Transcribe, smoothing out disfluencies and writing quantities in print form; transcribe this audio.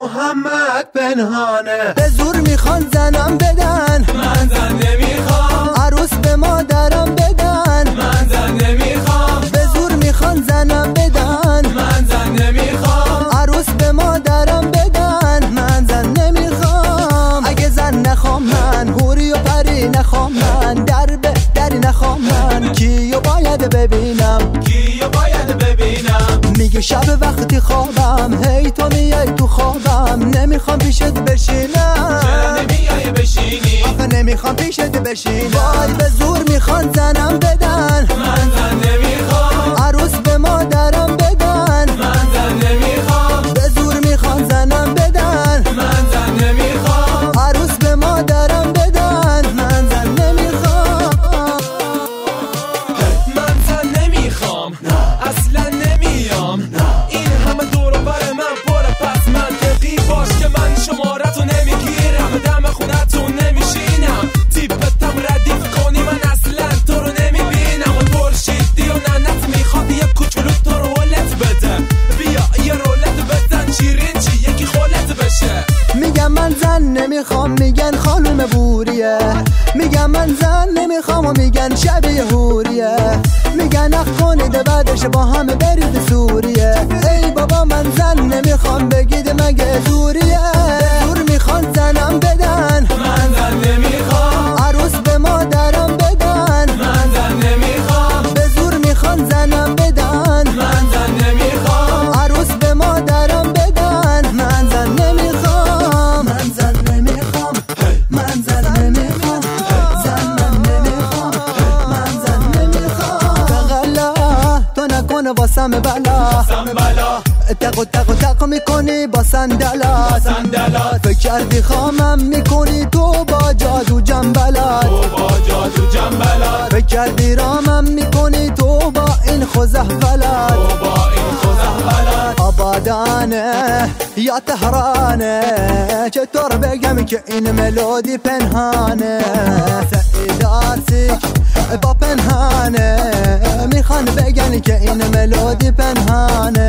محمد پنهانه. به زور میخوان زنم بدن، من زن نمیخوام. عروس به مادرم بدن، من زن نمیخوام. به زور میخوان زنم بدن، من زن نمیخوام. عروس به مادرم بدن، من زن نمیخوام. اگه زن نخوام من، حوری و پری نخوام من، در بهتری نخوام من، کیو باید ببینم، کیو باید ببینم. میگه شب وقتی خوابم، هی تو میای تو خوابم، نمیخوام پیشت بشینم. چرا نمیای بشینی؟ آخه نمیخوام پیشت بشینم. وای به زور میخوان زنم بدن، من زن نمیخوام. عروس به مادرم بدن، من زن نمیخوام. به زور میخوان زنم بدن، من زن نمیخوام. عروس به مادرم بدن، من زن نمیخوام. من زن نمیخوام، اصلا نمیام. این همه دور و بر من پره، پس منطقی باش که من شمارتو نمیگیرم، دم خونتون نمیشینم، تیپتم ردیف کنی من اصلا تو رو نمیبینم. و ترشیدی و ننت میخواد یه کوچولو تو رو ولت بده، بیا یه رولت بزن شیرین چی یکی خولت بشه. میگم من زن نمیخوام، میگن خانوم بوریه، میگم من زن نمیخوام و میگن شبیه حوریه، میگن اخ کنید بعدش با همه برید سوریه. ای بابا من زن نمیخوام، بگید مگه زوریه. زور میخوان زنم بدن، من زن نمیخوام. عروس به مادرم بدن، من زن نمیخوام. به زور میخوان زنم بدن، من زن نمیخوام. عروس به مادرم بدن، من زن نمیخوام. من زن نمیخوام، من زن نمیخوام، زن نمیخوام، من زن نمیخوام. تقلا تو نکنه واسم بلا، تقو تقو تقو میکنی با صندلات، فکر کردی خامم میکنی تو با جادو جنبلات، فکر کردی رامم میکنی تو با این خوزهولات، آبادانه یا تهرانه، چطور بگم که این ملودی پنهانه. سعیدارسیک با پنهانه، میخوان بگن که این ملودی پنهانه.